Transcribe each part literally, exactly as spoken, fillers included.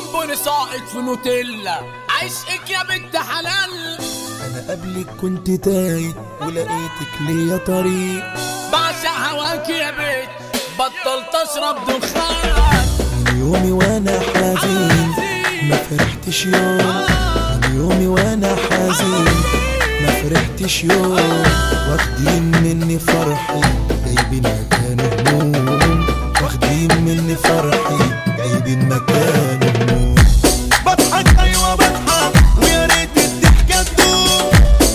بونبوني ساقط في نوتيلا، عشقك يا بنت حلال. انا قبلك كنت تايه ولقيتك ليا طريق، بعشق هواك يا بنت بطلت اشرب دخان. من يومي وانا حزين ما فرحتش يوم، من يومي وانا حزين ما فرحتش يوم. واخدين مني فرحي جايبين مكان هموم، واخدين مني فرحي جايبين مكان هموم. بضحك ايوه بضحك ويا ريت الضحكه تدوم،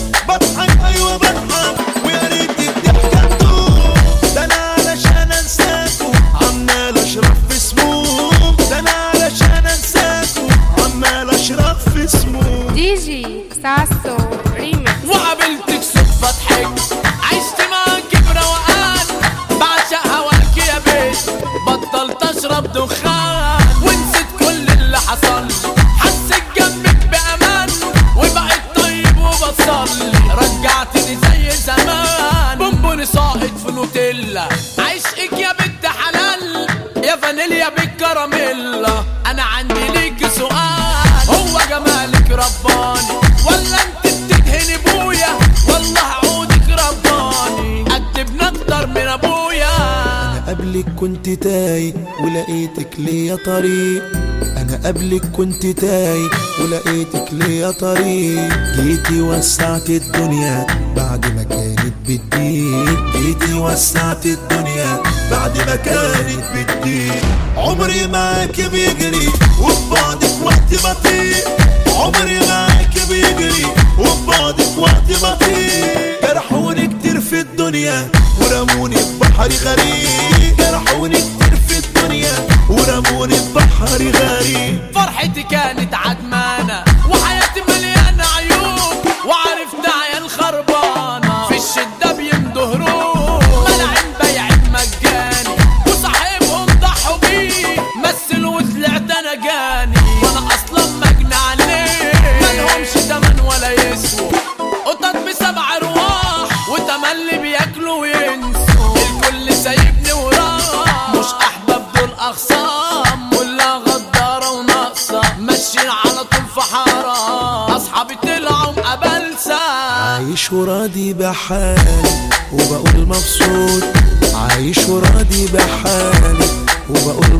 بضحك ايوه بضحك ويا ريت الضحكه تدوم. ده انا علشان انساكوا عمال اشرب في سموم، ده انا علشان انساكوا عمال اشرب في سموم. دي جي ساسو ريمكس. وقابلتك صدفة ضحكت عشت معاك بروقان، بعشق هواك يا بنت بطلت اشرب دخان. ونسيت كل اللي حصل حسيت جنبك بامان، وبقيت طيب وبصلي رجعتني زي زمان. بونبوني ساقط في نوتيلا، عشقك يا بنت حلال يا فانيليا بالكراميلا. انا عندي ليك سؤال، هو جمالك رباني ولا انت بتدهني بويا؟ والله عودك رباني قدبنا اكتر من ابويا. انا قبلك كنت تايه ولقيتك ليا طريق، انا قبلك كنت تايه ولقيتك ليا طريق. جيتي وسعت الدنيا بعد ما كانت بتضيق، جيتي وسعت الدنيا بعد ما كانت بتضيق. عمري معاك بيجري وبعدك وقت بطيء، عمري معاك بيجري وبعدك وقت بطيء. جرحوني كتير في الدنيا ورموني في بحر غريب، جرحوني كتير في الدنيا ورموني في بحر غريب. فرحتي كانت عدمانة وحياتي مليانة عيوب، وعرفت عيال خربانة في الشدة بيندهروب. ملاعين بيعت مجاني وصاحبهم ضحوا بيه، مثل وطلعت انا جاني وانا اصلا مجني عليه. ملهمش تمن ولا يسوى قطط بسبع ارواح، وتملي بياكلوا وينسوا. الكل سايبني وراه، مش احباب دول اخصام، كلها غدارة وناقصة ماشيين على طول في حارة. اصحابي طلعوا مقابلسة، عايش وراضي بحالي وبقول مبسوط، عايش وراضي بحالي وبقول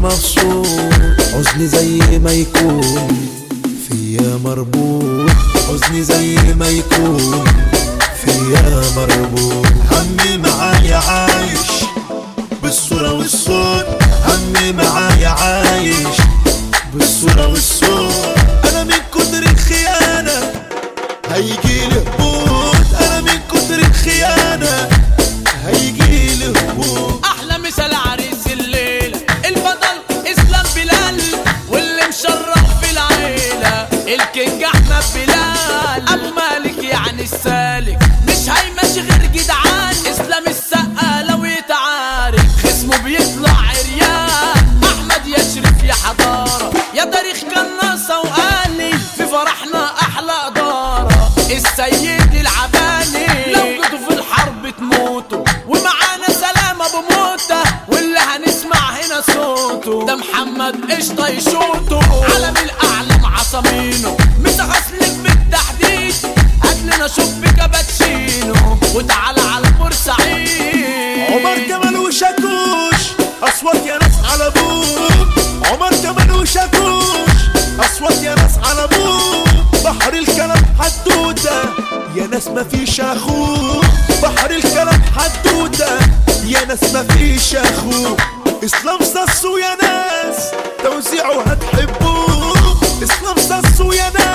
مبسوط. حزني زي ما يكون فيا مربوط، حزني زي ما يكون فيا مربوط. همي معايا عايش بالصورة والصوت، همي معايا عايش بالصورة والصوت. أنا من كتر الخيانة هيجيلي هبوط، أنا من كتر الخيانة هيجيلي هبوط. احلى مثال عريس الليلة البطل اسلام بلال، واللي مشرف في العيلة الكينج احمد بلال. ابو مالك يعني السالك مش هيمشي غير جدعان، اسلام السقا لو يتعارك خصمه بيطلع عريان. احمد يشرف يا حضارة يا تاريخ كناصة وقالي، في فرحنا احلى ادارة السيد العباني. لو جيتوا في الحرب تموتوا ومعانا سلامة بموتة، واللي هنسمع هنا صوته ده محمد قشطة يشوته. عالم الاعلام عصامينه متغسلك بالتحديد، هاتلنا شوف كابتشينو وتعالى على بورسعيد. عمر كمال وشاكوش اصوات يا ناس على ابوك، عمر كمال وشاكوش اصوات يا ناس على ابوك. بحر الكلام حدوته يا ناس مفيش اخوك، بحر الكلام حدوته يا ناس مفيش اخوك. اسلام ساسو يا ناس توزيعه هتحبوه، اسلام ساسو يا ناس